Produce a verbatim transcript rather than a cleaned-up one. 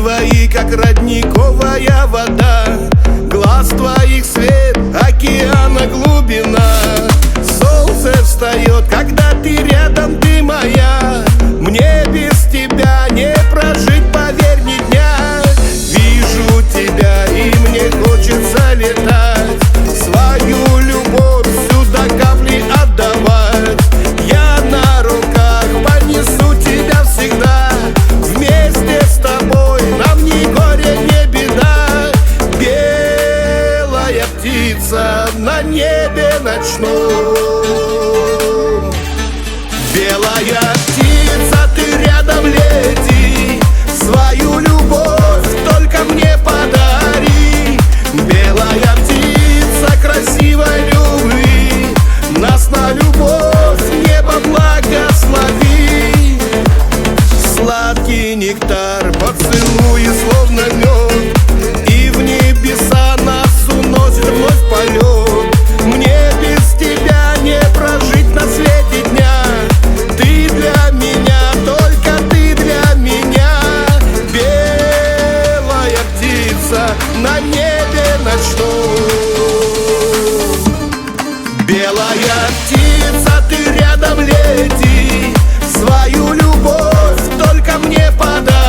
твои, как родниковая вода, глаз твоих свет, океана глубина. Солнце встает, когда ты рядом, ты моя. Мне без тебя не прожить, поверь, ни дня. Вижу тебя, и мне хочется летать, свою любовь сюда капли отдавать. Я на руках понесу тебя всегда, вместе с тобой нам ни горе, ни беда. Белая птица на небе ночном, белая птица, ты рядом лети, свою любовь только мне подари. Белая птица красивой любви, нас на любовь небо благослови. Сладкий нектар, поцелуи словно мед, и в небеса нас уносит вновь полет. Мне без тебя не прожить на свете дня, ты для меня, только ты для меня. Белая птица на небе ночном, белая птица, ты рядом лети, свою любовь только мне подай.